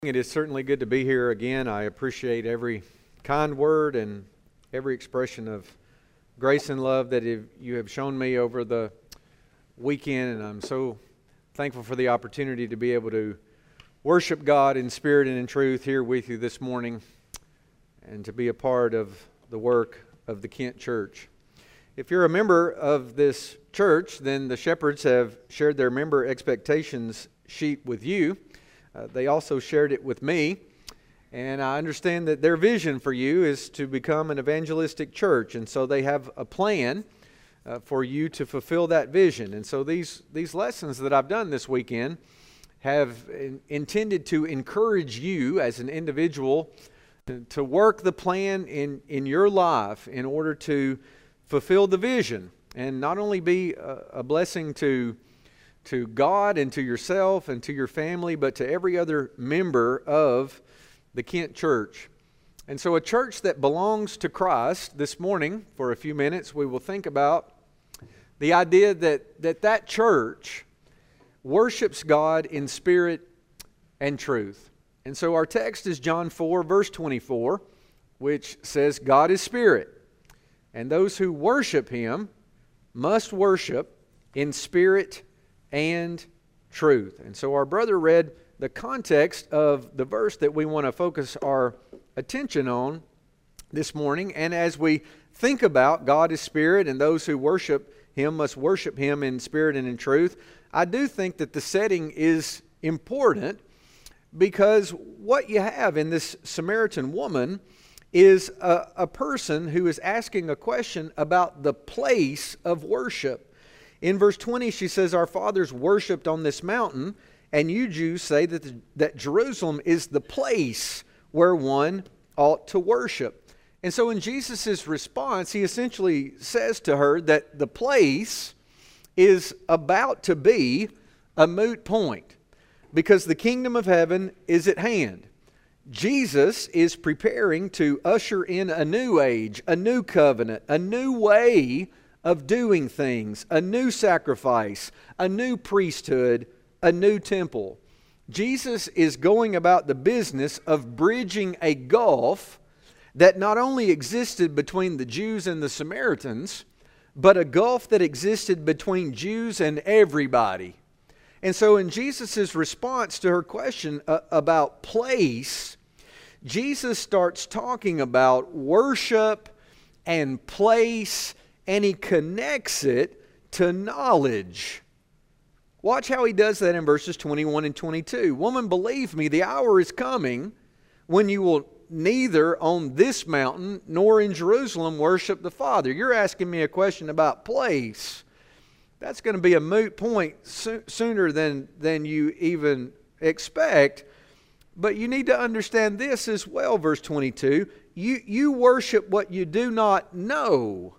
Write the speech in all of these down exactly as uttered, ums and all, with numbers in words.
It is certainly good to be here again. I appreciate every kind word and every expression of grace and love that you have shown me over the weekend, and I'm so thankful for the opportunity to be able to worship God in spirit and in truth here with you this morning and to be a part of the work of the Kent Church. If you're a member of this church, then the shepherds have shared their member expectations sheet with you. Uh, they also shared it with me, and I understand that their vision for you is to become an evangelistic church, and so they have a plan uh, for you to fulfill that vision. And so these, these lessons that I've done this weekend have in, intended to encourage you as an individual to, to work the plan in, in your life in order to fulfill the vision, and not only be a, a blessing to to God and to yourself and to your family, but to every other member of the Kent Church. And so a church that belongs to Christ, this morning, for a few minutes, we will think about the idea that that, that church worships God in spirit and truth. And so our text is John four, verse twenty-four, which says, God is spirit, and those who worship Him must worship in spirit and truth. And so our brother read the context of the verse that we want to focus our attention on this morning. And as we think about God is spirit and those who worship Him must worship Him in spirit and in truth, I do think that the setting is important, because what you have in this Samaritan woman is a, a person who is asking a question about the place of worship. In verse twenty, she says, our fathers worshipped on this mountain, and you Jews say that, the, that Jerusalem is the place where one ought to worship. And so in Jesus' response, He essentially says to her that the place is about to be a moot point, because the kingdom of heaven is at hand. Jesus is preparing to usher in a new age, a new covenant, a new way of doing things, a new sacrifice, a new priesthood, a new temple. Jesus is going about the business of bridging a gulf that not only existed between the Jews and the Samaritans, but a gulf that existed between Jews and everybody. And so in Jesus' response to her question uh, about place, Jesus starts talking about worship and place, and He connects it to knowledge. Watch how He does that in verses twenty-one and twenty-two. Woman, believe me, the hour is coming when you will neither on this mountain nor in Jerusalem worship the Father. You're asking me a question about place. That's going to be a moot point so- sooner than, than you even expect. But you need to understand this as well, verse twenty-two. You, you worship what you do not know.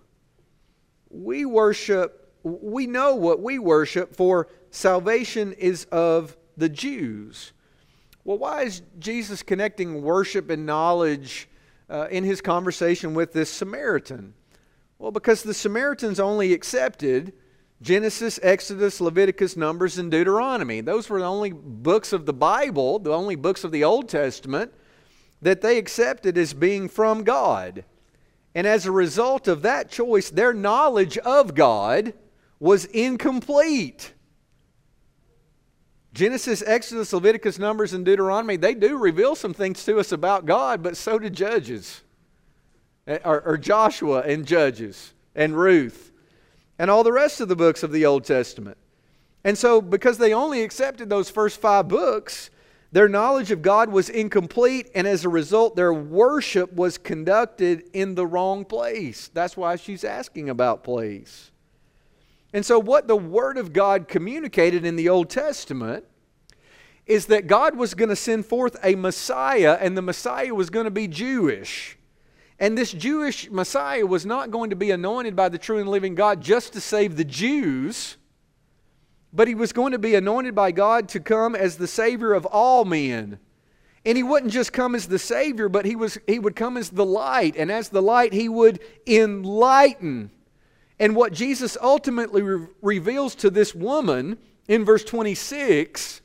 We worship, we know what we worship, for salvation is of the Jews. Well, why is Jesus connecting worship and knowledge uh, in His conversation with this Samaritan? Well, because the Samaritans only accepted Genesis, Exodus, Leviticus, Numbers, and Deuteronomy. Those were the only books of the Bible, the only books of the Old Testament that they accepted as being from God. And as a result of that choice, their knowledge of God was incomplete. Genesis, Exodus, Leviticus, Numbers, and Deuteronomy, they do reveal some things to us about God, but so do Judges, or, or Joshua and Judges, and Ruth, and all the rest of the books of the Old Testament. And so, because they only accepted those first five books, their knowledge of God was incomplete, and as a result, their worship was conducted in the wrong place. That's why she's asking about place. And so what the Word of God communicated in the Old Testament is that God was going to send forth a Messiah, and the Messiah was going to be Jewish. And this Jewish Messiah was not going to be anointed by the true and living God just to save the Jews, but He was going to be anointed by God to come as the Savior of all men. And He wouldn't just come as the Savior, but He was He would come as the light. And as the light, He would enlighten. And what Jesus ultimately re- reveals to this woman in verse twenty-six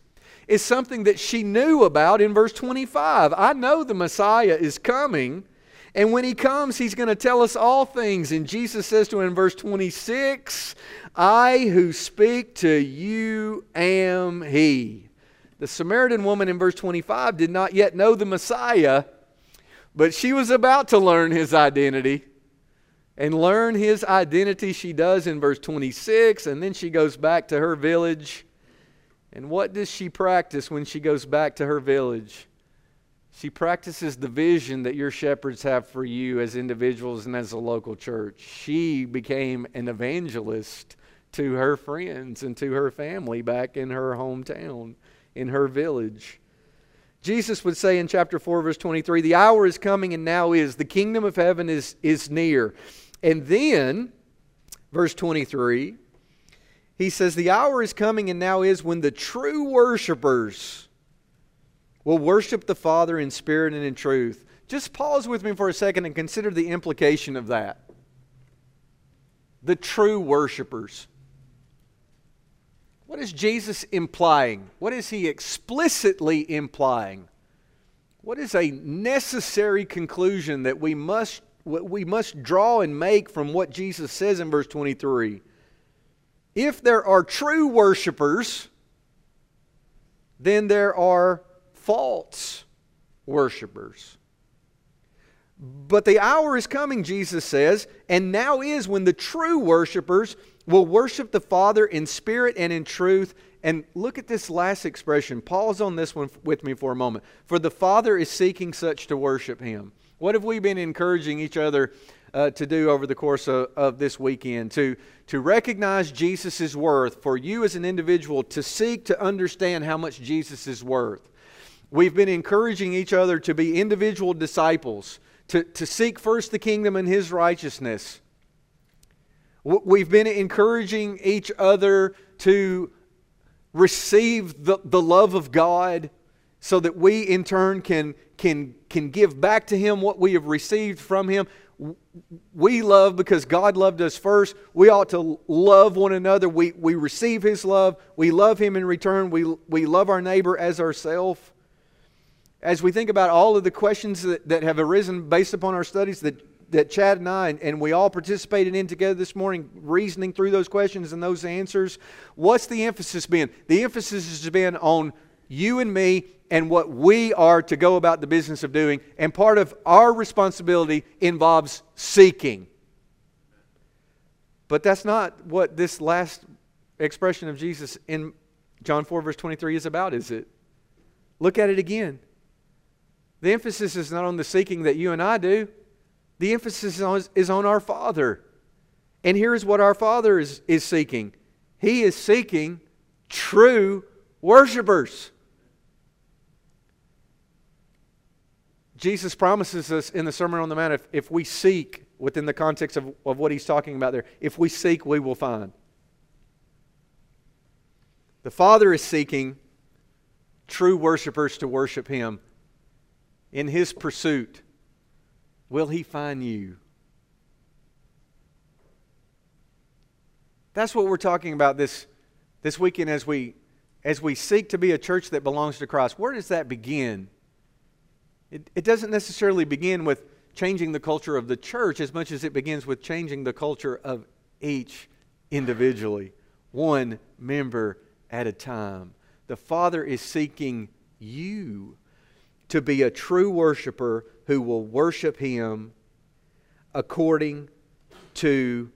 is something that she knew about in verse twenty-five. I know the Messiah is coming, and when He comes, He's going to tell us all things. And Jesus says to him in verse twenty-six, I who speak to you am He. The Samaritan woman in verse twenty-five did not yet know the Messiah, but she was about to learn His identity. And learn His identity she does in verse twenty-six, and then she goes back to her village. And what does she practice when she goes back to her village? She practices the vision that your shepherds have for you as individuals and as a local church. She became an evangelist to her friends and to her family back in her hometown, in her village. Jesus would say in chapter four, verse twenty-three, the hour is coming and now is. The kingdom of heaven is, is near. And then, verse twenty-three, He says, the hour is coming and now is when the true worshipers will worship the Father in spirit and in truth. Just pause with me for a second and consider the implication of that. The true worshipers. What is Jesus implying? What is He explicitly implying? What is a necessary conclusion that we must, we must draw and make from what Jesus says in verse twenty-three? If there are true worshipers, then there are false worshipers. But the hour is coming, Jesus says, and now is when the true worshipers will worship the Father in spirit and in truth. And look at this last expression. Pause on this one with me for a moment. For the Father is seeking such to worship Him. What have we been encouraging each other uh, to do over the course of, of this weekend? To, to recognize Jesus' worth. For you as an individual to seek to understand how much Jesus is worth. We've been encouraging each other to be individual disciples. To, to seek first the kingdom and His righteousness. We've been encouraging each other to receive the, the love of God so that we in turn can, can, can give back to Him what we have received from Him. We love because God loved us first. We ought to love one another. We, we receive His love. We love Him in return. We, we love our neighbor as ourselves. As we think about all of the questions that, that have arisen based upon our studies that that Chad and I, and, and we all participated in together this morning, reasoning through those questions and those answers, what's the emphasis been? The emphasis has been on you and me and what we are to go about the business of doing. And part of our responsibility involves seeking. But that's not what this last expression of Jesus in John four verse twenty-three is about, is it? Look at it again. The emphasis is not on the seeking that you and I do. The emphasis is on, is on our Father. And here is what our Father is, is seeking. He is seeking true worshipers. Jesus promises us in the Sermon on the Mount, if, if we seek, within the context of, of what He's talking about there, if we seek, we will find. The Father is seeking true worshipers to worship Him. In His pursuit, will He find you? That's what we're talking about this, this weekend as we, as we seek to be a church that belongs to Christ. Where does that begin? It, it doesn't necessarily begin with changing the culture of the church as much as it begins with changing the culture of each individually, one member at a time. The Father is seeking you to be a true worshiper who will worship Him according to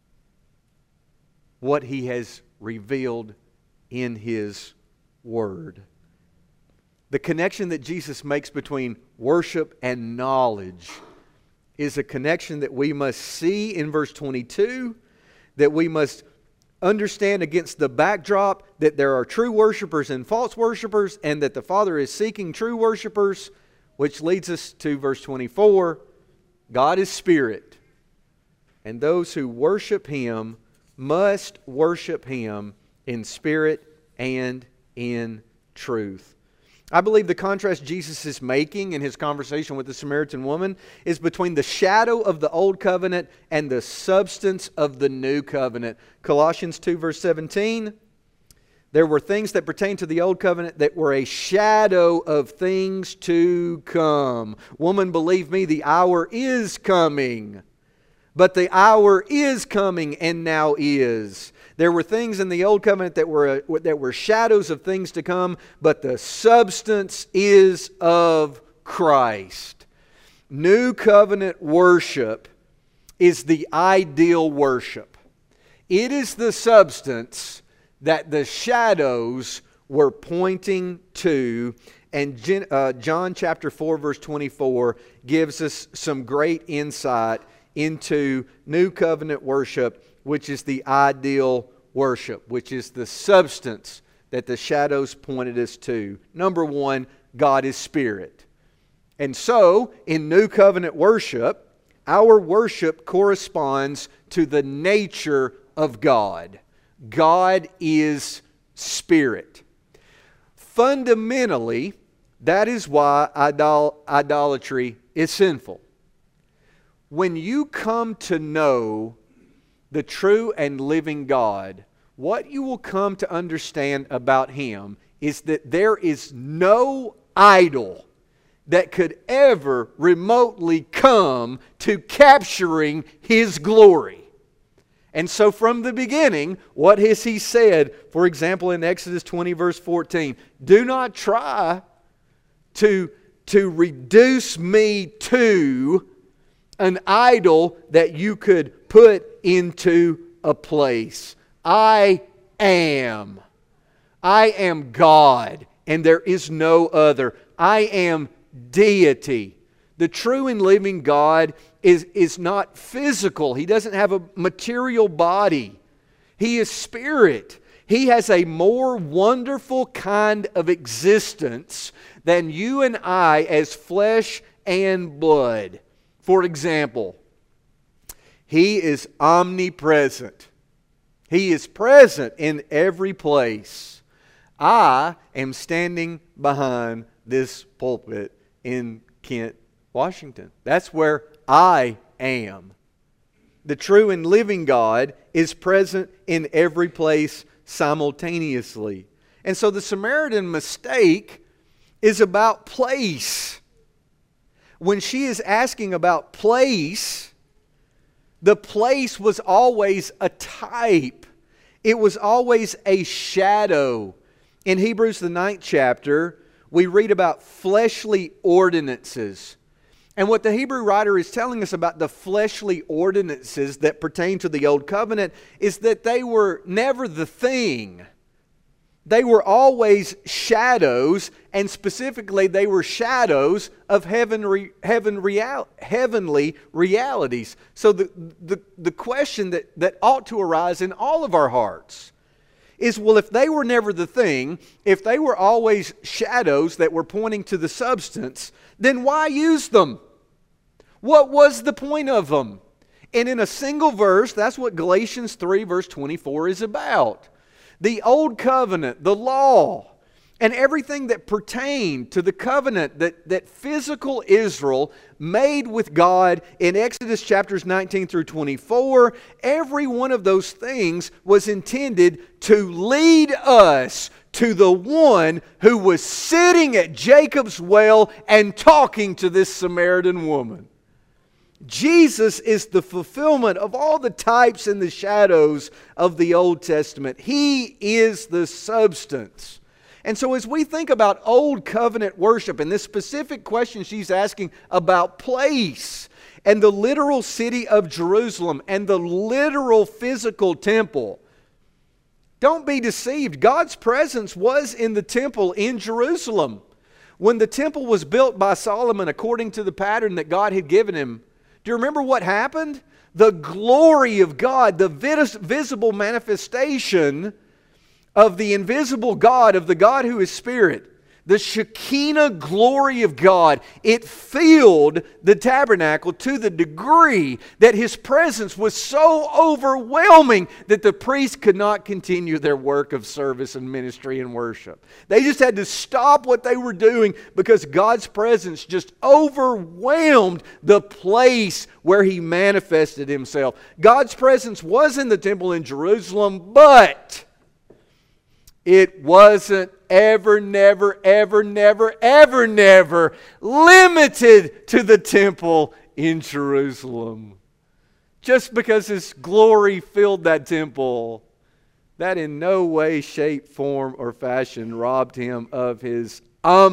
what He has revealed in His Word. The connection that Jesus makes between worship and knowledge is a connection that we must see in verse twenty-two, that we must understand against the backdrop that there are true worshipers and false worshipers, and that the Father is seeking true worshipers, which leads us to verse twenty-four. God is spirit, and those who worship Him must worship Him in spirit and in truth. I believe the contrast Jesus is making in His conversation with the Samaritan woman is between the shadow of the old covenant and the substance of the new covenant. Colossians two verse seventeen, There were things that pertain to the old covenant that were a shadow of things to come. Woman, believe me, the hour is coming. But the hour is coming and now is. There were things in the old covenant that were, that were shadows of things to come, but the substance is of Christ. New covenant worship is the ideal worship. It is the substance that the shadows were pointing to. And uh, John chapter four verse twenty-four gives us some great insight into new covenant worship, which is the ideal worship, which is the substance that the shadows pointed us to. Number one, God is spirit. And so, in new covenant worship, our worship corresponds to the nature of God. God is spirit. Fundamentally, that is why idol- idolatry is sinful. When you come to know the true and living God, what you will come to understand about Him is that there is no idol that could ever remotely come to capturing His glory. And so from the beginning, what has He said? For example, in Exodus twenty verse fourteen, do not try to, to reduce me to an idol that you could put into a place. I am. I am God, and there is no other. I am deity. The true and living God is, is not physical. He doesn't have a material body. He is spirit. He has a more wonderful kind of existence than you and I as flesh and blood. For example, He is omnipresent. He is present in every place. I am standing behind this pulpit in Kent, Washington. That's where I am. The true and living God is present in every place simultaneously. And so the Samaritan mistake is about place. When she is asking about place, the place was always a type. It was always a shadow. In Hebrews the ninth chapter, we read about fleshly ordinances. And what the Hebrew writer is telling us about the fleshly ordinances that pertain to the Old Covenant is that they were never the thing. They were always shadows, and specifically they were shadows of heaven, heaven real, heavenly realities. So the, the, the question that, that ought to arise in all of our hearts is, well, if they were never the thing, if they were always shadows that were pointing to the substance, then why use them? What was the point of them? And in a single verse, that's what Galatians three verse twenty-four is about. The Old Covenant, the law, and everything that pertained to the covenant that, that physical Israel made with God in Exodus chapters nineteen through twenty-four, every one of those things was intended to lead us to the one who was sitting at Jacob's well and talking to this Samaritan woman. Jesus is the fulfillment of all the types and the shadows of the Old Testament. He is the substance. And so as we think about Old Covenant worship and this specific question she's asking about place and the literal city of Jerusalem and the literal physical temple, don't be deceived. God's presence was in the temple in Jerusalem. When the temple was built by Solomon according to the pattern that God had given him, do you remember what happened? The glory of God, the vis- visible manifestation of the invisible God, of the God who is Spirit, the Shekinah glory of God, it filled the tabernacle to the degree that His presence was so overwhelming that the priests could not continue their work of service and ministry and worship. They just had to stop what they were doing because God's presence just overwhelmed the place where He manifested Himself. God's presence was in the temple in Jerusalem, but It wasn't ever, never, ever, never, ever, never limited to the temple in Jerusalem. Just because His glory filled that temple, that in no way, shape, form, or fashion robbed Him of His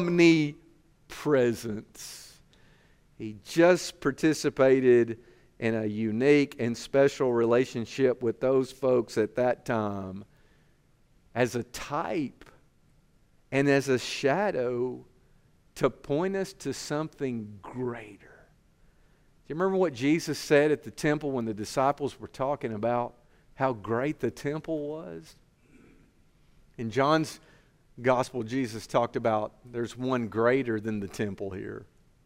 omnipresence. He just participated in a unique and special relationship with those folks at that time as a type and as a shadow to point us to something greater. Do you remember what Jesus said at the temple when the disciples were talking about how great the temple was? In John's gospel, Jesus talked about there's one greater than the temple here.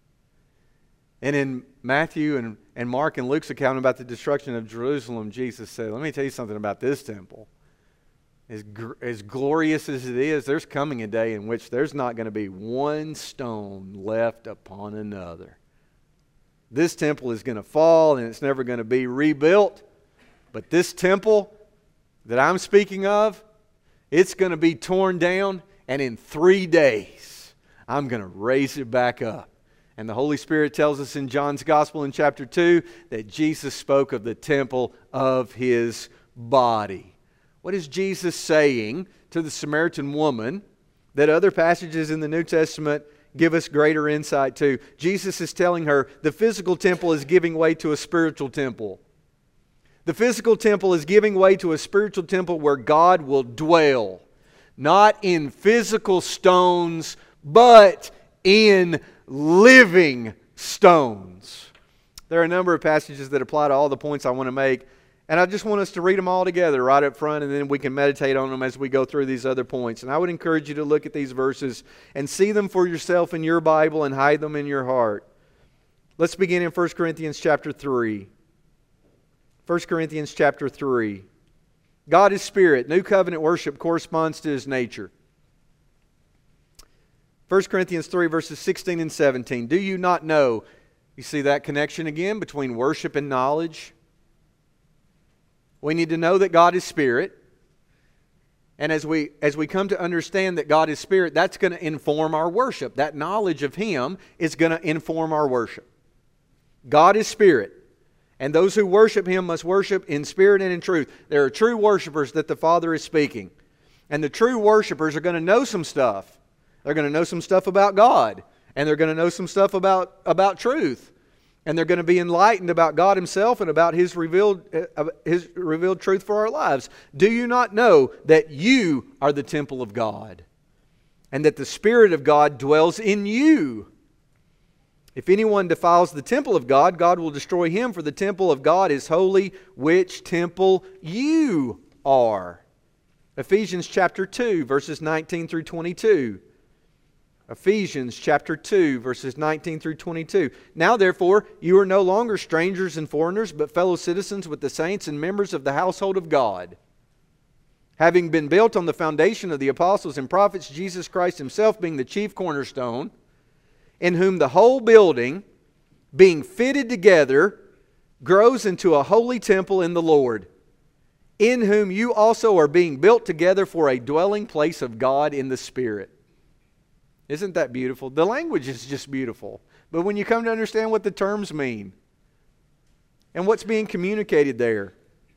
And in Matthew and, and Mark and Luke's account about the destruction of Jerusalem, Jesus said, let me tell you something about this temple. As, gr- as glorious as it is, there's coming a day in which there's not going to be one stone left upon another. This temple is going to fall and it's never going to be rebuilt. But this temple that I'm speaking of, it's going to be torn down, and in three days, I'm going to raise it back up. And the Holy Spirit tells us in John's Gospel in chapter two that Jesus spoke of the temple of His body. What is Jesus saying to the Samaritan woman that other passages in the New Testament give us greater insight to? Jesus is telling her the physical temple is giving way to a spiritual temple. The physical temple is giving way to a spiritual temple where God will dwell, not in physical stones, but in living stones. There are a number of passages that apply to all the points I want to make, and I just want us to read them all together right up front, and then we can meditate on them as we go through these other points. And I would encourage you to look at these verses and see them for yourself in your Bible and hide them in your heart. Let's begin in First Corinthians chapter three. First Corinthians chapter three. God is Spirit. New covenant worship corresponds to His nature. First Corinthians three, verses sixteen and seventeen. Do you not know? You see that connection again between worship and knowledge? We need to know that God is Spirit. And as we, as we come to understand that God is Spirit, that's going to inform our worship. That knowledge of Him is going to inform our worship. God is Spirit. And those who worship Him must worship in spirit and in truth. There are true worshipers that the Father is speaking. And the true worshipers are going to know some stuff. They're going to know some stuff about God. And they're going to know some stuff about, about truth. And they're going to be enlightened about God Himself and about His revealed, uh, His revealed truth for our lives. Do you not know that you are the temple of God? And that the Spirit of God dwells in you? If anyone defiles the temple of God, God will destroy him, for the temple of God is holy, which temple you are. Ephesians chapter two, verses nineteen through twenty-two. Ephesians chapter two, verses nineteen through twenty-two. Now therefore, you are no longer strangers and foreigners, but fellow citizens with the saints and members of the household of God, having been built on the foundation of the apostles and prophets, Jesus Christ Himself being the chief cornerstone, in whom the whole building, being fitted together, grows into a holy temple in the Lord, in whom you also are being built together for a dwelling place of God in the Spirit. Isn't that beautiful? The language is just beautiful. But when you come to understand what the terms mean and what's being communicated there,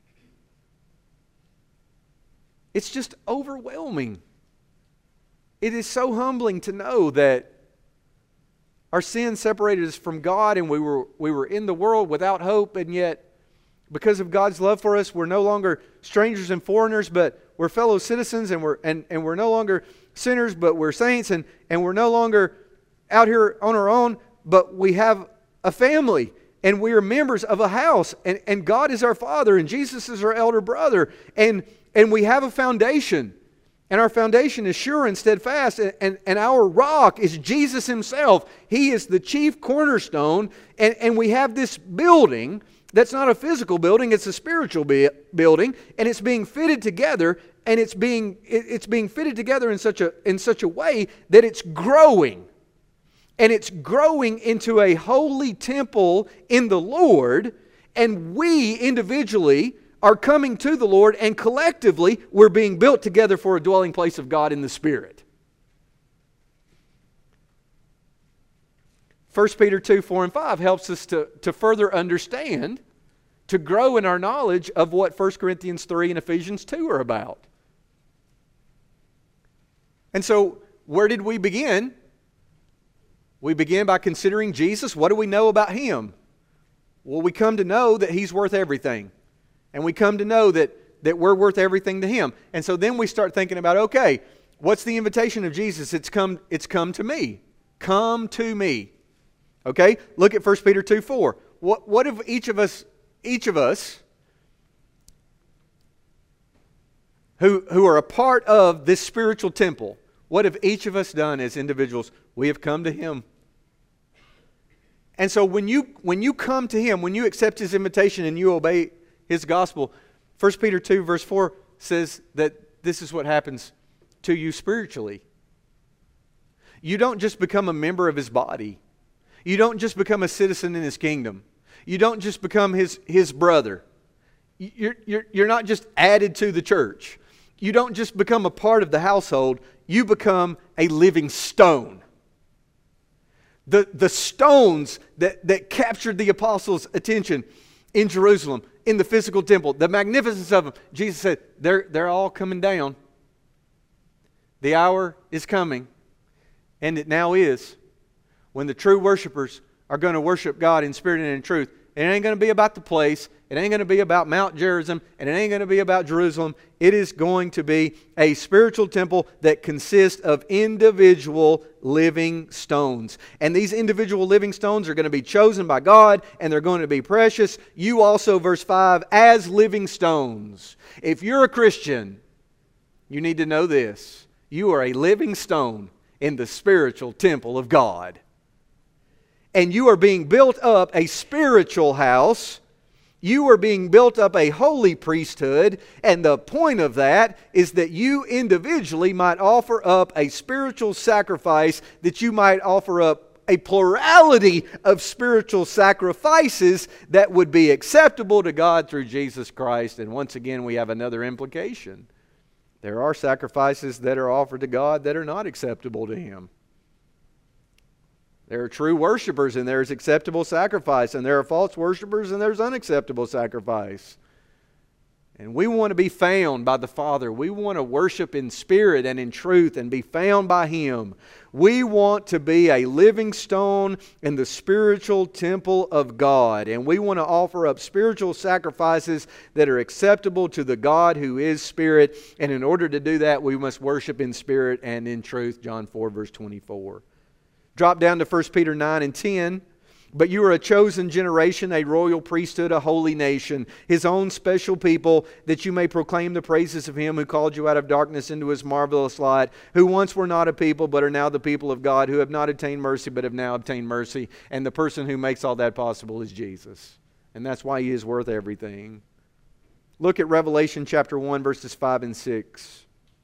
it's just overwhelming. It is so humbling to know that our sin separated us from God, and we were, we were in the world without hope, and yet because of God's love for us, we're no longer strangers and foreigners, but we're fellow citizens, and we're, and, and we're no longer sinners, but we're saints, and, and we're no longer out here on our own, but we have a family, and we are members of a house, and, and God is our Father, and Jesus is our elder brother, and, and we have a foundation. And our foundation is sure and steadfast, and, and, and our rock is Jesus Himself. He is the chief cornerstone, and, and we have this building that's not a physical building, it's a spiritual be- building, and it's being fitted together, and it's being it, it's being fitted together in such a in such a way that it's growing. And it's growing into a holy temple in the Lord, and we individually are coming to the Lord, and collectively we're being built together for a dwelling place of God in the Spirit. First Peter two, four, and five helps us to, to further understand, to grow in our knowledge of what First Corinthians three and Ephesians two are about. And so, where did we begin? We began by considering Jesus. What do we know about Him? Well, we come to know that He's worth everything. And we come to know that, that we're worth everything to Him. And so then we start thinking about, okay, what's the invitation of Jesus? It's come, it's come to me. Come to me. Okay? Look at First Peter two, four. What, what if each of us, each of us who, who are a part of this spiritual temple, what have each of us done as individuals? We have come to Him. And so when you, when you come to Him, when you accept His invitation and you obey His gospel, First Peter two verse four says that this is what happens to you spiritually. You don't just become a member of His body. You don't just become a citizen in His kingdom. You don't just become His, his brother. You're, you're, you're not just added to the church. You don't just become a part of the household. You become a living stone. The, the stones that, that captured the apostles' attention in Jerusalem, in the physical temple, the magnificence of them, Jesus said, they're, they're all coming down. The hour is coming, and it now is, when the true worshipers are going to worship God in spirit and in truth. It ain't going to be about the place. It ain't going to be about Mount Gerizim. And it ain't going to be about Jerusalem. It is going to be a spiritual temple that consists of individual living stones. And these individual living stones are going to be chosen by God, and they're going to be precious. You also, verse five, as living stones. If you're a Christian, you need to know this. You are a living stone in the spiritual temple of God. And you are being built up a spiritual house. You are being built up a holy priesthood. And the point of that is that you individually might offer up a spiritual sacrifice, that you might offer up a plurality of spiritual sacrifices that would be acceptable to God through Jesus Christ. And once again, we have another implication. There are sacrifices that are offered to God that are not acceptable to Him. There are true worshipers and there's acceptable sacrifice. And there are false worshipers and there's unacceptable sacrifice. And we want to be found by the Father. We want to worship in spirit and in truth and be found by Him. We want to be a living stone in the spiritual temple of God. And we want to offer up spiritual sacrifices that are acceptable to the God who is Spirit. And in order to do that, we must worship in spirit and in truth. John four verse twenty-four. Drop down to First Peter nine and ten. But you are a chosen generation, a royal priesthood, a holy nation, His own special people, that you may proclaim the praises of Him who called you out of darkness into His marvelous light, who once were not a people, but are now the people of God, who have not obtained mercy, but have now obtained mercy. And the person who makes all that possible is Jesus. And that's why He is worth everything. Look at Revelation chapter one, verses five and six.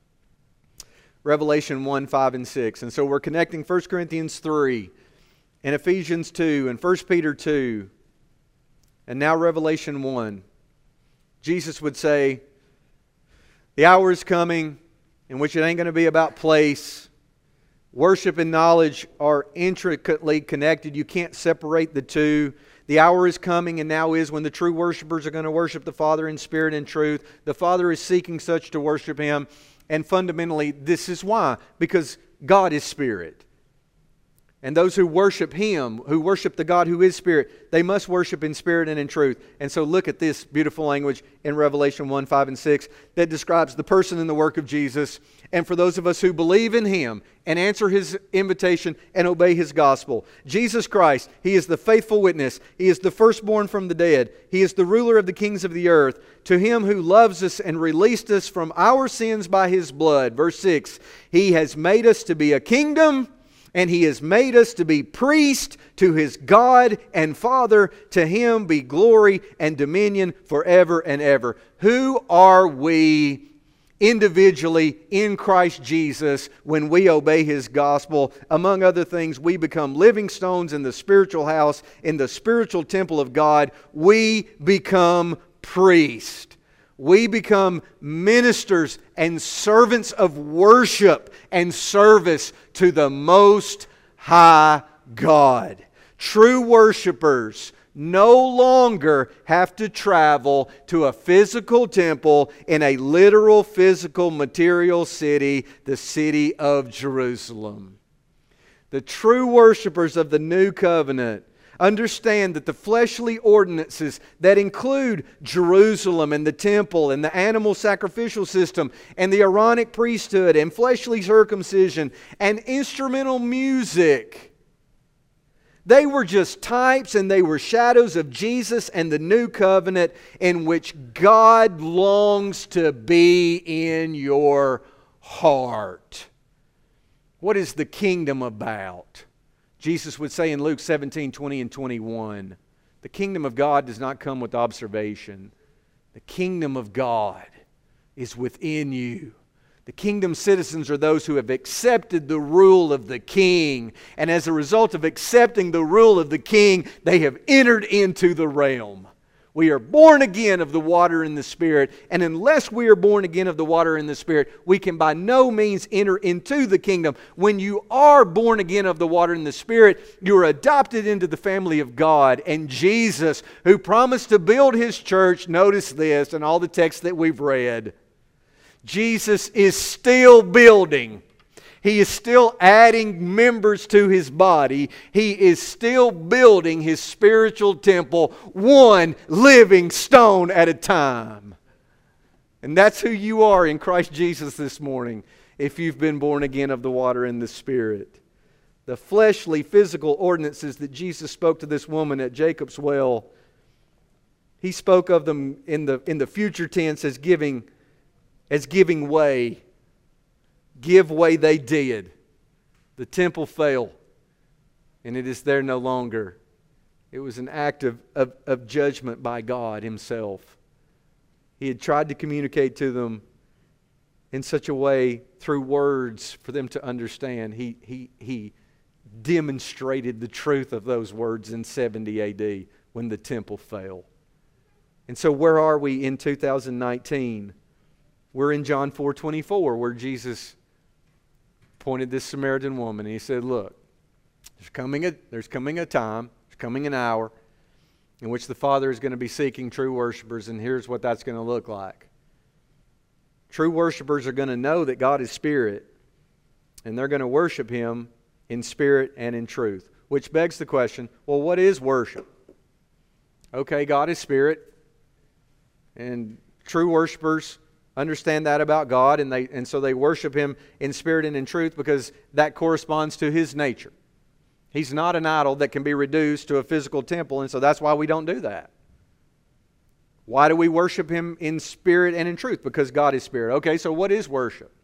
Revelation one, five, and six. And so we're connecting First Corinthians three and Ephesians two and First Peter two and now Revelation one. Jesus would say, the hour is coming in which it ain't going to be about place. Worship and knowledge are intricately connected. You can't separate the two. The hour is coming and now is when the true worshipers are going to worship the Father in spirit and truth. The Father is seeking such to worship Him. And fundamentally, this is why. Because God is Spirit. And those who worship Him, who worship the God who is Spirit, they must worship in spirit and in truth. And so look at this beautiful language in Revelation one, five, and six that describes the person and the work of Jesus. And for those of us who believe in Him and answer His invitation and obey His gospel, Jesus Christ, He is the faithful witness. He is the firstborn from the dead. He is the ruler of the kings of the earth. To Him who loves us and released us from our sins by His blood. Verse six, He has made us to be a kingdom, and He has made us to be priests to His God and Father. To Him be glory and dominion forever and ever. Who are we individually in Christ Jesus when we obey His gospel? Among other things, we become living stones in the spiritual house, in the spiritual temple of God. We become priests. We become ministers and servants of worship and service to the Most High God. True worshipers no longer have to travel to a physical temple in a literal, physical, material city, the city of Jerusalem. The true worshipers of the New Covenant understand that the fleshly ordinances that include Jerusalem and the temple and the animal sacrificial system and the Aaronic priesthood and fleshly circumcision and instrumental music, they were just types and they were shadows of Jesus and the New Covenant in which God longs to be in your heart. What is the kingdom about? Jesus would say in Luke seventeen, twenty and twenty-one, the kingdom of God does not come with observation. The kingdom of God is within you. The kingdom citizens are those who have accepted the rule of the king. And as a result of accepting the rule of the king, they have entered into the realm. We are born again of the water and the Spirit. And unless we are born again of the water and the Spirit, we can by no means enter into the kingdom. When you are born again of the water and the Spirit, you are adopted into the family of God. And Jesus, who promised to build His church, notice this in all the texts that we've read, Jesus is still building. He is still adding members to His body. He is still building His spiritual temple, one living stone at a time. And that's who you are in Christ Jesus this morning, if you've been born again of the water and the Spirit. The fleshly, physical ordinances that Jesus spoke to this woman at Jacob's well, He spoke of them in the, in the future tense as giving, as giving way. Give way they did. The temple fell, and it is there no longer. It was an act of, of, of judgment by God Himself. He had tried to communicate to them in such a way through words for them to understand. He, he, he demonstrated the truth of those words in seventy A D when the temple fell. And so where are we in two thousand nineteen? We're in John four twenty-four, where Jesus pointed this Samaritan woman and He said, look, there's coming a, there's coming a time, there's coming an hour in which the Father is going to be seeking true worshipers, and here's what that's going to look like. True worshipers are going to know that God is Spirit, and they're going to worship Him in spirit and in truth. Which begs the question, well, what is worship? Okay, God is Spirit, and true worshipers understand that about God, and they and so they worship Him in spirit and in truth because that corresponds to His nature. He's not an idol that can be reduced to a physical temple, and so that's why we don't do that. Why do we worship Him in spirit and in truth? Because God is Spirit. Okay, so what is worship?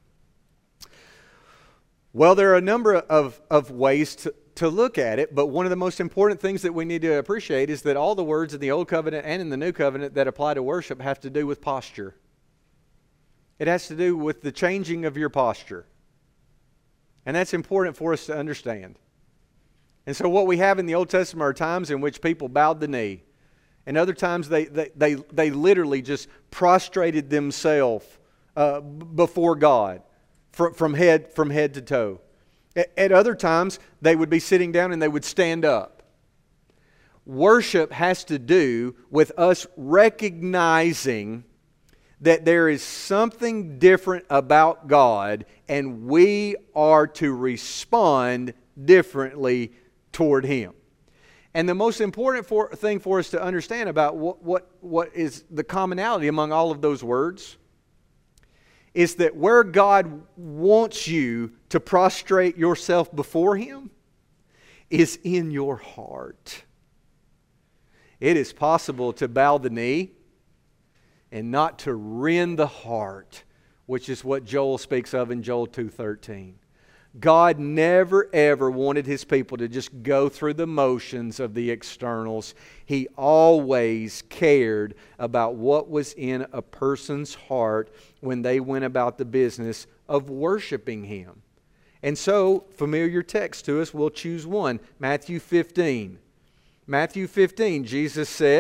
Well, there are a number of, of ways to, to look at it, but one of the most important things that we need to appreciate is that all the words in the Old Covenant and in the New Covenant that apply to worship have to do with posture. It has to do with the changing of your posture. And that's important for us to understand. And so what we have in the Old Testament are times in which people bowed the knee. And other times they, they, they, they literally just prostrated themselves uh, before God from, from, head, from head to toe. At, at other times they would be sitting down and they would stand up. Worship has to do with us recognizing that there is something different about God, and we are to respond differently toward Him. And the most important for, thing for us to understand about what, what, what is the commonality among all of those words is that where God wants you to prostrate yourself before Him is in your heart. It is possible to bow the knee and not to rend the heart, which is what Joel speaks of in Joel two thirteen. God never ever wanted His people to just go through the motions of the externals. He always cared about what was in a person's heart when they went about the business of worshiping Him. And so, familiar text to us, we'll choose one. Matthew fifteen. Matthew fifteen, Jesus said,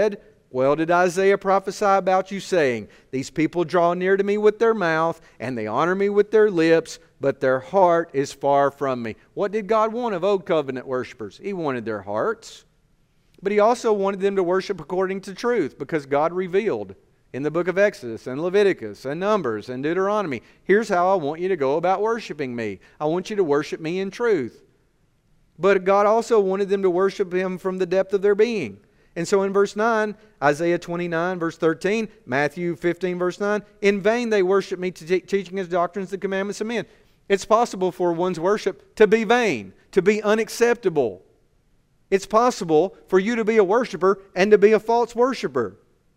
Well did Isaiah prophesy about you, saying, these people draw near to me with their mouth, and they honor me with their lips, but their heart is far from me. What did God want of Old Covenant worshipers? He wanted their hearts. But He also wanted them to worship according to truth, because God revealed in the book of Exodus and Leviticus and Numbers and Deuteronomy, here's how I want you to go about worshiping me. I want you to worship me in truth. But God also wanted them to worship Him from the depth of their being. And so in verse nine, Isaiah twenty-nine, verse thirteen, Matthew fifteen, verse nine, in vain they worship me, to te- teaching His doctrines, the commandments of men. It's possible for one's worship to be vain, to be unacceptable. It's possible for you to be a worshiper and to be a false worshiper.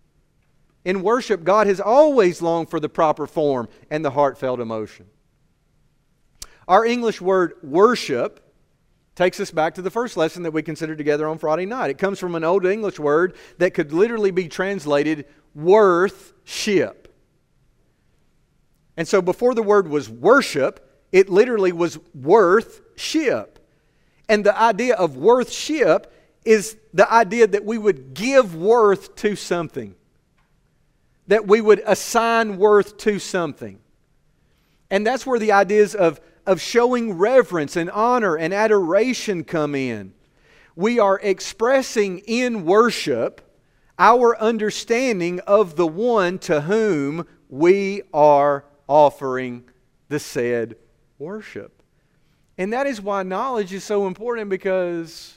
In worship, God has always longed for the proper form and the heartfelt emotion. Our English word worship takes us back to the first lesson that we considered together on Friday night. It comes from an Old English word that could literally be translated worth-ship. And so before the word was worship, it literally was worth-ship. And the idea of worth-ship is the idea that we would give worth to something. That we would assign worth to something. And that's where the ideas of of showing reverence and honor and adoration come in. We are expressing in worship our understanding of the one to whom we are offering the said worship. And that is why knowledge is so important, because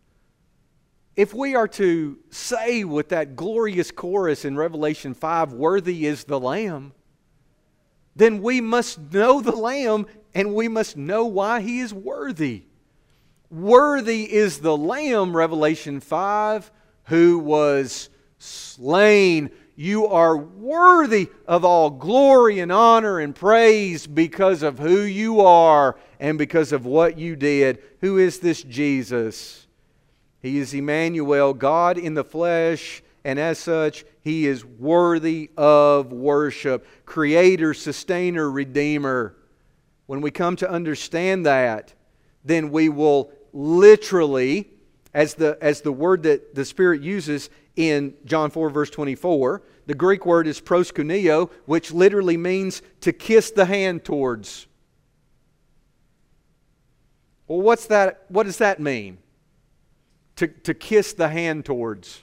if we are to say with that glorious chorus in Revelation five, worthy is the Lamb, then we must know the Lamb and we must know why He is worthy. Worthy is the Lamb, Revelation five, who was slain. You are worthy of all glory and honor and praise because of who you are and because of what you did. Who is this Jesus? He is Emmanuel, God in the flesh, and as such, He is worthy of worship. Creator, sustainer, redeemer. When we come to understand that, then we will literally, as the, as the word that the Spirit uses in John four, verse twenty-four, the Greek word is proskuneo, which literally means to kiss the hand towards. Well, what's that? What does that mean? To, to kiss the hand towards.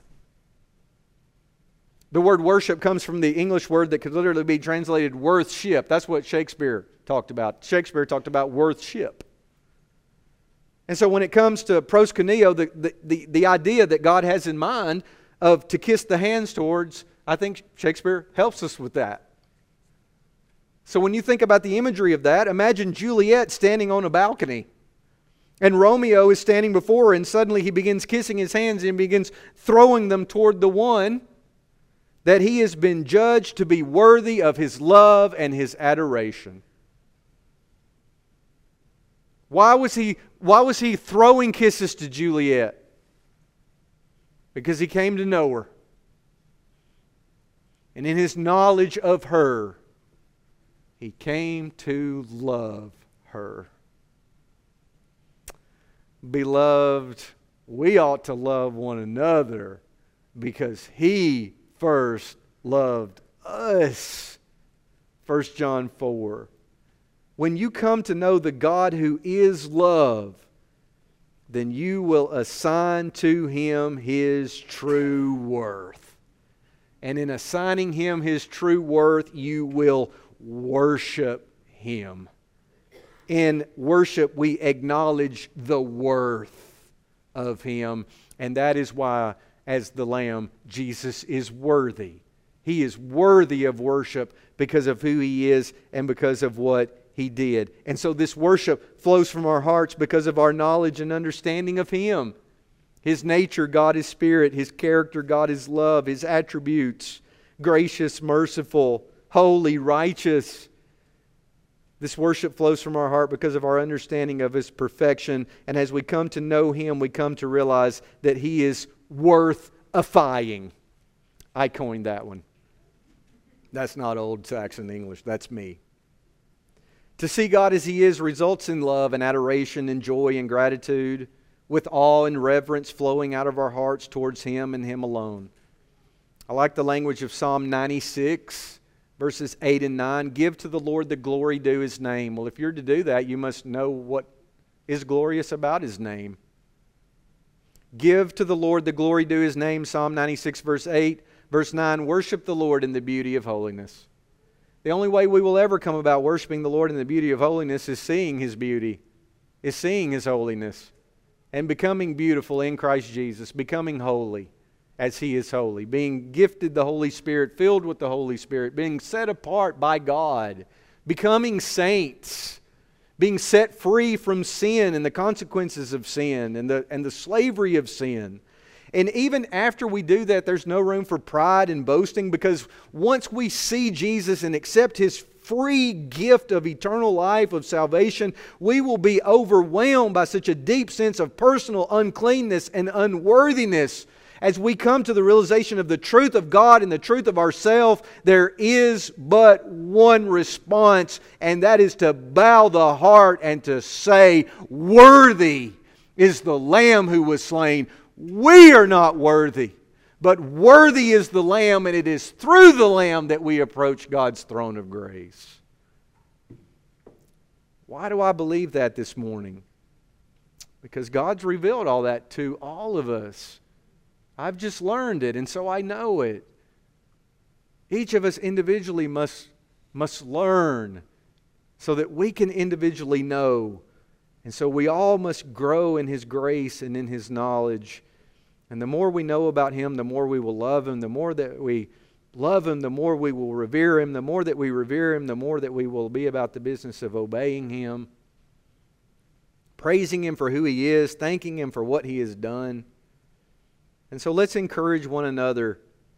The word worship comes from the English word that could literally be translated worth-ship. That's what Shakespeare talked about. Shakespeare talked about worth-ship. And so when it comes to proskuneo, the, the, the, the idea that God has in mind of to kiss the hands towards, I think Shakespeare helps us with that. So when you think about the imagery of that, imagine Juliet standing on a balcony. And Romeo is standing before her, and suddenly he begins kissing his hands and begins throwing them toward the one that he has been judged to be worthy of his love and his adoration. Why was he, why was he throwing kisses to Juliet? Because he came to know her. And in his knowledge of her, he came to love her. Beloved, we ought to love one another because He first loved us. First John four. When you come to know the God who is love, then you will assign to Him His true worth. And in assigning Him His true worth, you will worship Him. In worship, we acknowledge the worth of Him. And that is why, as the Lamb, Jesus is worthy. He is worthy of worship because of who He is and because of what He did. And so this worship flows from our hearts because of our knowledge and understanding of Him. His nature, God is Spirit. His character, God is love. His attributes, gracious, merciful, holy, righteous. This worship flows from our heart because of our understanding of His perfection. And as we come to know Him, we come to realize that He is worth-ifying. I coined that one. That's not Old Saxon English. That's me. To see God as He is results in love and adoration and joy and gratitude, with awe and reverence flowing out of our hearts towards Him and Him alone. I like the language of Psalm ninety-six, verses eight and nine. Give to the Lord the glory due His name. Well, if you're to do that, you must know what is glorious about His name. Give to the Lord the glory due His name. Psalm ninety-six, verse eight. Verse nine, worship the Lord in the beauty of holiness. The only way we will ever come about worshiping the Lord in the beauty of holiness is seeing His beauty, is seeing His holiness, and becoming beautiful in Christ Jesus, becoming holy as He is holy, being gifted the Holy Spirit, filled with the Holy Spirit, being set apart by God, becoming saints, being set free from sin and the consequences of sin and the, and the slavery of sin. And even after we do that, there's no room for pride and boasting, because once we see Jesus and accept His free gift of eternal life, of salvation, we will be overwhelmed by such a deep sense of personal uncleanness and unworthiness. As we come to the realization of the truth of God and the truth of ourselves, there is but one response, and that is to bow the heart and to say, worthy is the Lamb who was slain. We are not worthy, but worthy is the Lamb, and it is through the Lamb that we approach God's throne of grace. Why do I believe that this morning? Because God's revealed all that to all of us. I've just learned it, and so I know it. Each of us individually must, must learn so that we can individually know. And so we all must grow in His grace and in His knowledge. And the more we know about Him, the more we will love Him. The more that we love Him, the more we will revere Him. The more that we revere Him, the more that we will be about the business of obeying Him, praising Him for who He is, thanking Him for what He has done. And so let's encourage one another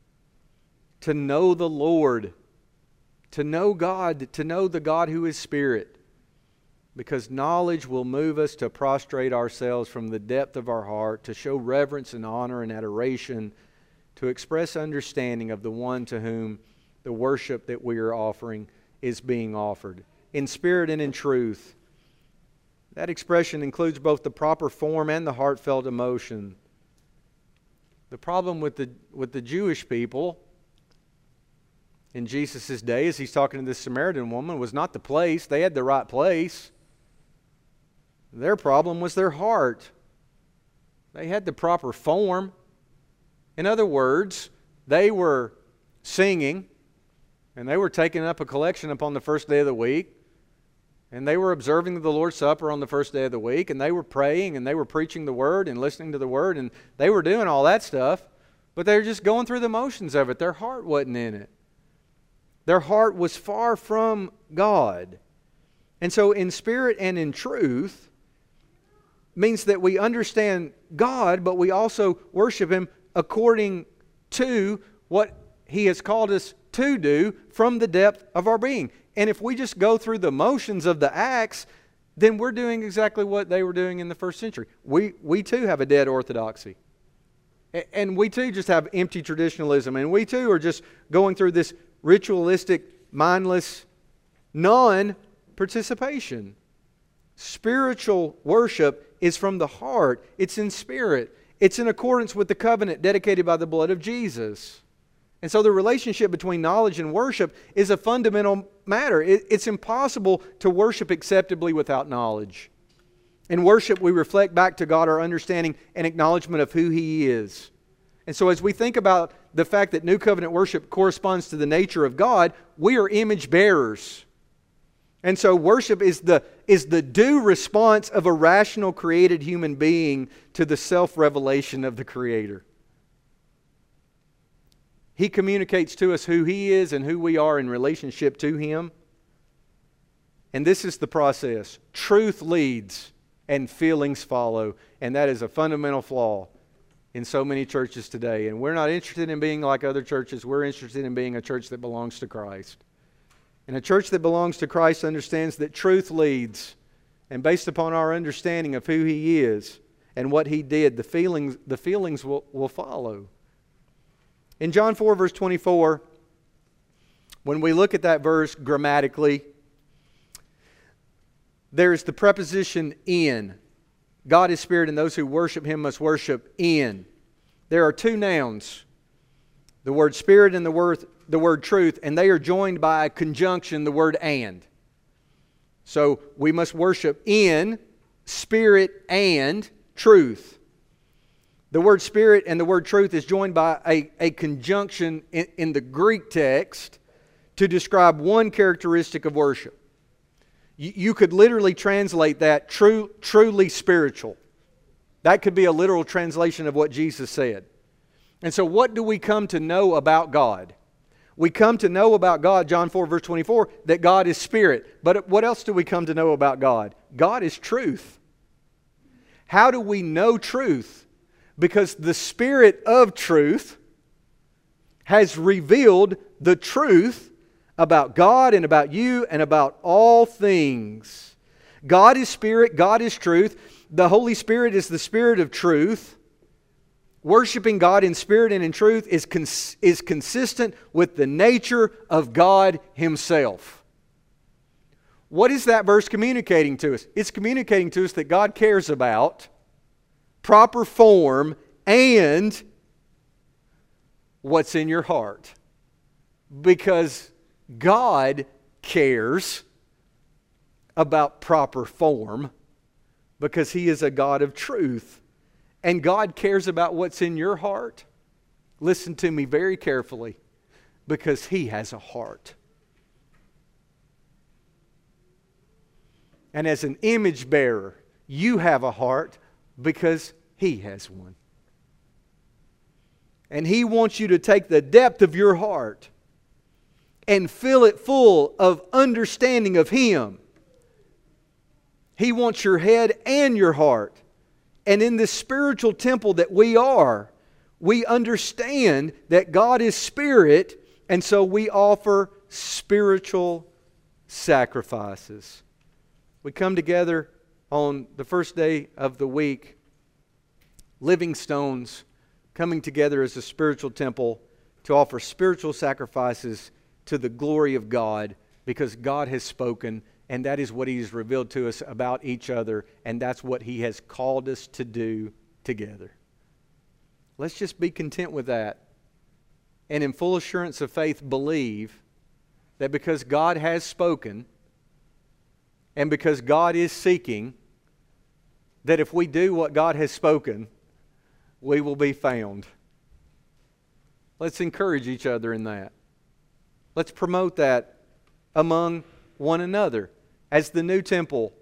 to know the Lord, to know God, to know the God who is Spirit. Because knowledge will move us to prostrate ourselves from the depth of our heart, to show reverence and honor and adoration, to express understanding of the one to whom the worship that we are offering is being offered, in spirit and in truth. That expression includes both the proper form and the heartfelt emotion. The problem with the, with the Jewish people in Jesus' day, as He's talking to this Samaritan woman, was not the place. They had the right place. Their problem was their heart. They had the proper form. In other words, they were singing, and they were taking up a collection upon the first day of the week, and they were observing the Lord's Supper on the first day of the week, and they were praying, and they were preaching the Word and listening to the Word, and they were doing all that stuff, but they were just going through the motions of it. Their heart wasn't in it. Their heart was far from God. And so in spirit and in truth means that we understand God, but we also worship Him according to what He has called us to do from the depth of our being. And if we just go through the motions of the acts, then we're doing exactly what they were doing in the first century. We, we too have a dead orthodoxy. And we too just have empty traditionalism. And we too are just going through this ritualistic, mindless, non-participation. Spiritual worship is from the heart. It's in spirit. It's in accordance with the covenant dedicated by the blood of Jesus. And so the relationship between knowledge and worship is a fundamental matter. It, it's impossible to worship acceptably without knowledge. In worship, we reflect back to God our understanding and acknowledgement of who He is. And so as we think about the fact that New Covenant worship corresponds to the nature of God, we are image bearers. And so worship is the, is the due response of a rational created human being to the self-revelation of the Creator. He communicates to us who He is and who we are in relationship to Him. And this is the process. Truth leads and feelings follow. And that is a fundamental flaw in so many churches today. And we're not interested in being like other churches. We're interested in being a church that belongs to Christ. And a church that belongs to Christ understands that truth leads. And based upon our understanding of who He is and what He did, the feelings, the feelings will, will follow. In John four, verse twenty-four, when we look at that verse grammatically, there's the preposition in. God is Spirit, and those who worship Him must worship in. There are two nouns the word spirit and the word, the word truth, and they are joined by a conjunction, the word and. So we must worship in spirit and truth. The word spirit and the word truth is joined by a, a conjunction in, in the Greek text to describe one characteristic of worship. You, you could literally translate that true, truly spiritual. That could be a literal translation of what Jesus said. And so what do we come to know about God? We come to know about God, John four, verse twenty-four, that God is spirit. But what else do we come to know about God? God is truth. How do we know truth? Because the Spirit of truth has revealed the truth about God and about you and about all things. God is Spirit, God is truth. The Holy Spirit is the Spirit of truth. Worshiping God in spirit and in truth is, cons- is consistent with the nature of God Himself. What is that verse communicating to us? It's communicating to us that God cares about proper form and what's in your heart. Because God cares about proper form because He is a God of truth. And God cares about what's in your heart. Listen to me very carefully, because He has a heart. And as an image bearer, you have a heart because He has one. And He wants you to take the depth of your heart and fill it full of understanding of Him. He wants your head and your heart. And in this spiritual temple that we are, we understand that God is spirit, and so we offer spiritual sacrifices. We come together on the first day of the week, living stones, coming together as a spiritual temple to offer spiritual sacrifices to the glory of God, because God has spoken. And that is what He has revealed to us about each other. And that's what He has called us to do together. Let's just be content with that. And in full assurance of faith, believe that because God has spoken and because God is seeking, that if we do what God has spoken, we will be found. Let's encourage each other in that. Let's promote that among one another. As the new temple,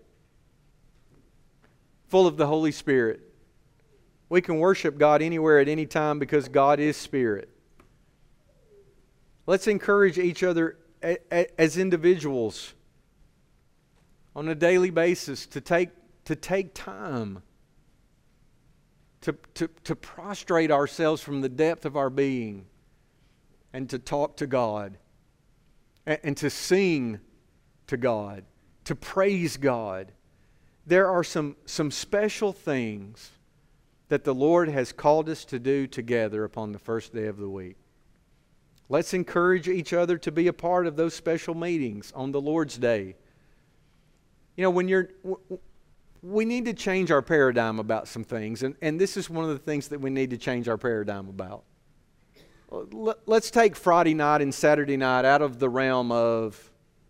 full of the Holy Spirit, we can worship God anywhere at any time because God is Spirit. Let's encourage each other as individuals on a daily basis to take, to take time to, to, to prostrate ourselves from the depth of our being and to talk to God and, and to sing to God, to praise God. There are some, some special things that the Lord has called us to do together upon the first day of the week. Let's encourage each other to be a part of those special meetings on the Lord's Day. You know, when you're, we need to change our paradigm about some things, and, and this is one of the things that we need to change our paradigm about. Let's take Friday night and Saturday night out of the realm of,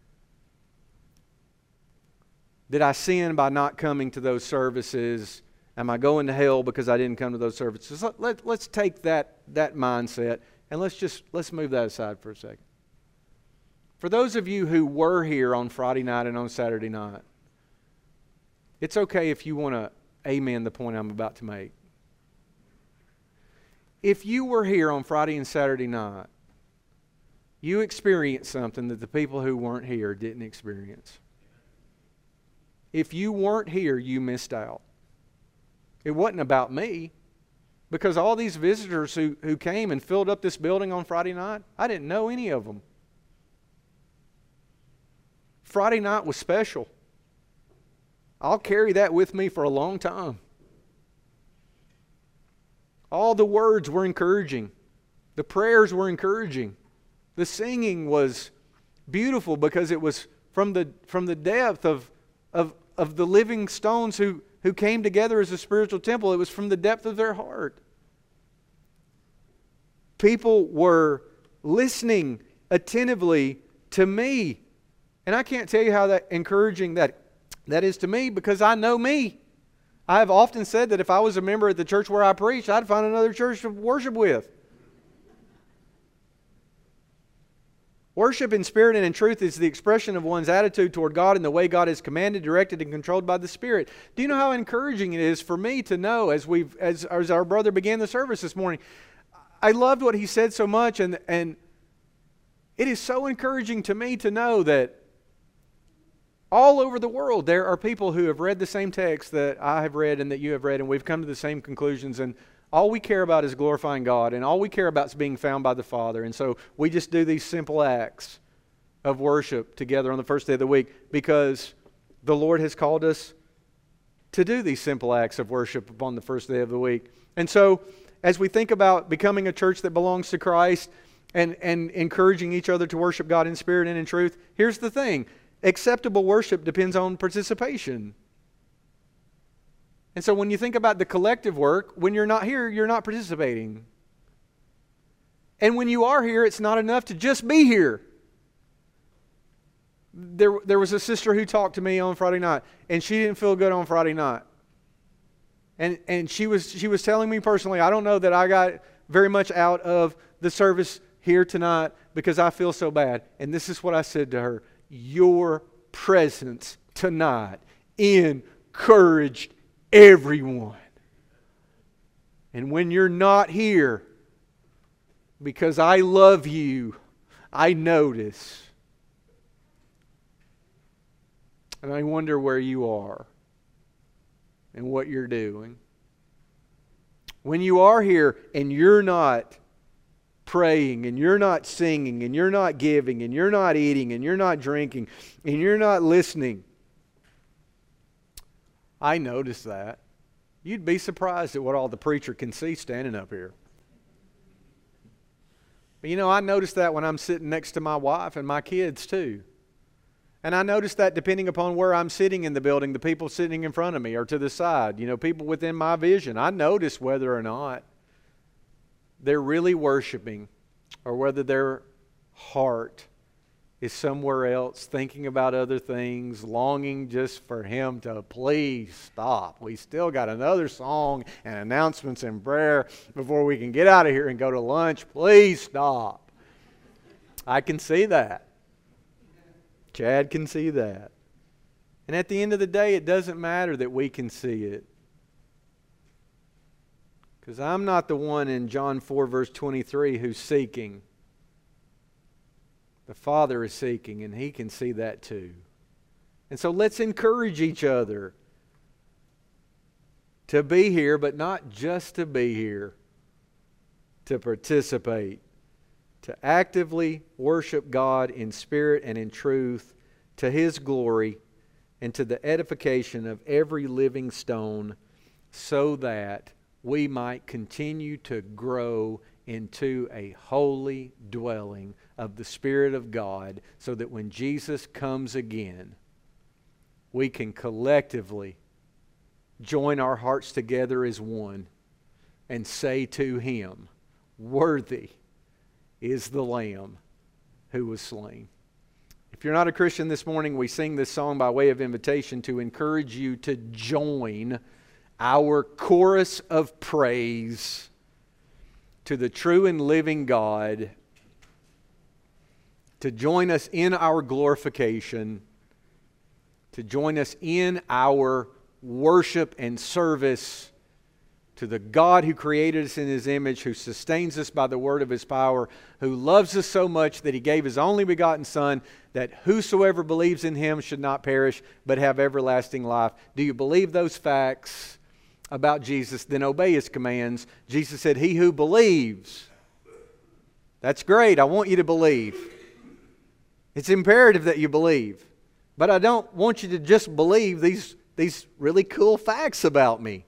did I sin by not coming to those services? Am I going to hell because I didn't come to those services? Let, let, let's take that, that mindset and let's just let's move that aside for a second. For those of you who were here on Friday night and on Saturday night, it's okay if you want to amen the point I'm about to make. If you were here on Friday and Saturday night, you experienced something that the people who weren't here didn't experience. If you weren't here, you missed out. It wasn't about me, because all these visitors who, who came and filled up this building on Friday night, I didn't know any of them. Friday night was special. I'll carry that with me for a long time. All the words were encouraging. The prayers were encouraging. The singing was beautiful because it was from the, from the depth of, of, of the living stones who, who came together as a spiritual temple. It was from the depth of their heart. people were listening attentively to me. And I can't tell you how that encouraging that, that is to me, because I know me. I have often said that if I was a member at the church where I preach, I'd find another church to worship with. Worship in spirit and in truth is the expression of one's attitude toward God in the way God is commanded, directed, and controlled by the Spirit. Do you know how encouraging it is for me to know, as we've as, as our brother began the service this morning, I loved what he said so much, and, and it is so encouraging to me to know that all over the world there are people who have read the same text that I have read and that you have read, and we've come to the same conclusions, and all we care about is glorifying God, and all we care about is being found by the Father. And so we just do these simple acts of worship together on the first day of the week because the Lord has called us to do these simple acts of worship upon the first day of the week. And so as we think about becoming a church that belongs to Christ and, and encouraging each other to worship God in spirit and in truth, here's the thing. Acceptable worship depends on participation. And so when you think about the collective work, when you're not here, you're not participating. And when you are here, it's not enough to just be here. There, there was a sister who talked to me on Friday night, and she didn't feel good on Friday night. And, and she was, she was telling me personally, I don't know that I got very much out of the service here tonight because I feel so bad. And this is what I said to her. Your presence tonight encouraged everyone. And when you're not here, because I love you, I notice. And I wonder where you are and what you're doing. When you are here and you're not praying and you're not singing and you're not giving and you're not eating and you're not drinking and you're not listening, I notice that. You'd be surprised at what all the preacher can see standing up here. But you know, I notice that when I'm sitting next to my wife and my kids too. And I notice that depending upon where I'm sitting in the building, the people sitting in front of me or to the side, you know, people within my vision. I notice whether or not they're really worshiping or whether their heart is somewhere else, thinking about other things, longing just for Him to please stop. We still got another song and announcements and prayer before we can get out of here and go to lunch. Please stop. I can see that. Chad can see that. And at the end of the day, it doesn't matter that we can see it. Because I'm not the one in John four verse twenty-three who's seeking. The Father is seeking, and He can see that too. And so let's encourage each other to be here, but not just to be here, to participate, to actively worship God in spirit and in truth, to His glory and to the edification of every living stone, so that we might continue to grow into a holy dwelling of the Spirit of God, so that when Jesus comes again, we can collectively join our hearts together as one and say to Him, "Worthy is the Lamb who was slain." If you're not a Christian this morning, we sing this song by way of invitation to encourage you to join our chorus of praise to the true and living God, to join us in our glorification, to join us in our worship and service to the God who created us in His image, who sustains us by the word of His power, who loves us so much that He gave His only begotten Son, that whosoever believes in Him should not perish, but have everlasting life. Do you believe those facts about Jesus? Then obey His commands. Jesus said, "He who believes." That's great. I want you to believe. It's imperative that you believe. But I don't want you to just believe these, these really cool facts about me.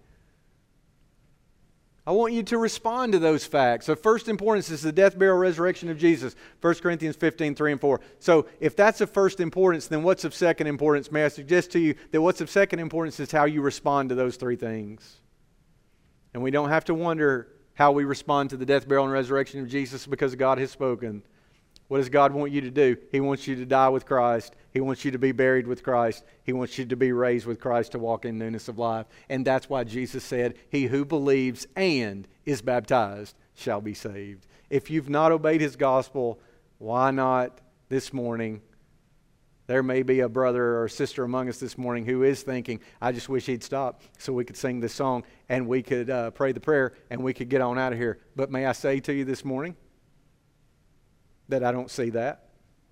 I want you to respond to those facts. Of first importance is the death, burial, resurrection of Jesus. First Corinthians fifteen, three and four. So if that's of first importance, then what's of second importance? May I suggest to you that what's of second importance is how you respond to those three things. And we don't have to wonder how we respond to the death, burial, and resurrection of Jesus because God has spoken. What does God want you to do? He wants you to die with Christ. He wants you to be buried with Christ. He wants you to be raised with Christ to walk in newness of life. And that's why Jesus said, he who believes and is baptized shall be saved. If you've not obeyed his gospel, why not this morning? There may be a brother or a sister among us this morning who is thinking, I just wish he'd stop so we could sing this song and we could uh, pray the prayer and we could get on out of here. But may I say to you this morning that I don't see that.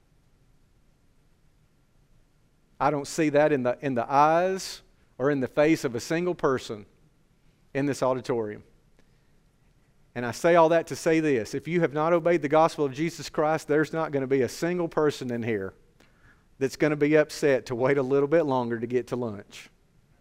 I don't see that in the, in the eyes or in the face of a single person in this auditorium. And I say all that to say this. If you have not obeyed the gospel of Jesus Christ, there's not going to be a single person in here that's going to be upset to wait a little bit longer to get to lunch.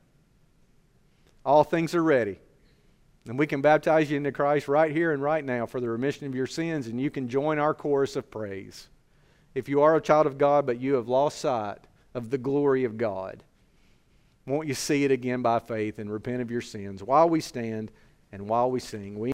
All things are ready. And we can baptize you into Christ right here and right now for the remission of your sins, and you can join our chorus of praise. If you are a child of God, but you have lost sight of the glory of God, won't you see it again by faith and repent of your sins while we stand and while we sing? We